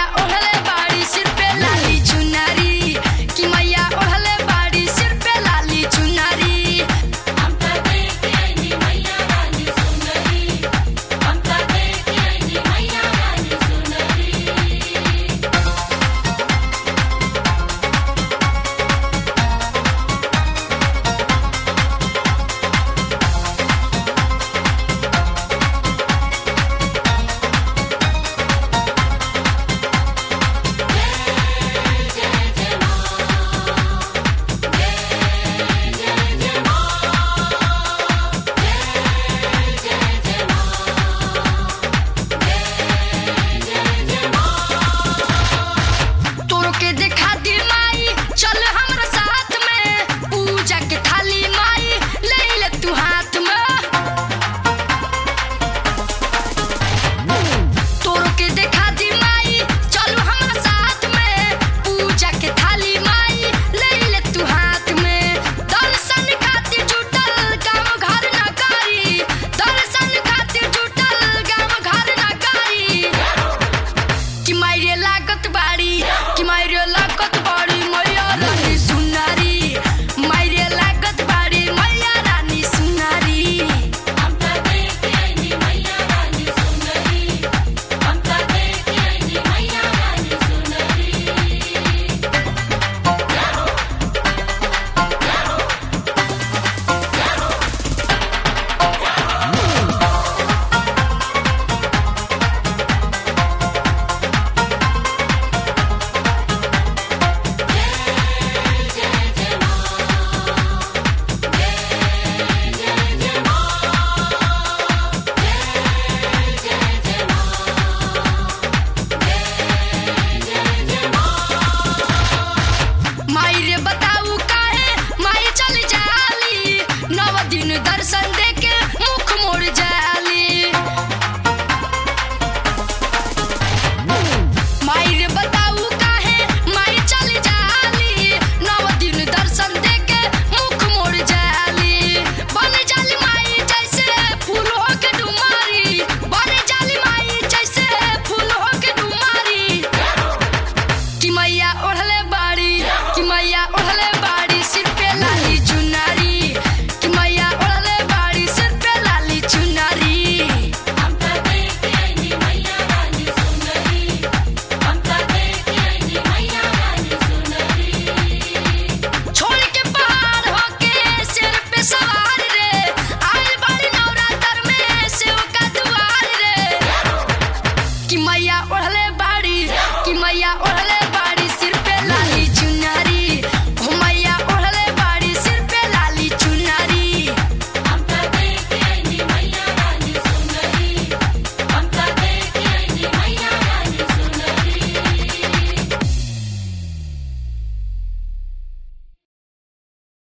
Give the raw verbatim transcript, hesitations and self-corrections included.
ओढ़ले बाड़ी सिर पे लाली चुनरी कि मैया ओढ़ले बाड़ी सिर पे लाली चुनरी। हम त देख आईनी मैया रानी सुनरी, हम त देख आईनी मैया रानी सुनरी। तोरो के देखा दी माई चल हमरा साथ में पूजा के थाली माई ले ले तू हाथ में। तोरो के देखा दी माई चल हमरा साथ में पूजा के थाली माई ले ले तू हाथ में। दर्शन खातिर जुटल गाँव घर नगरी, दर्शन खातिर जुटल गाँव घर नगरी कि मायरे लागत बाड़ी कि मायरे लागत बाड़ी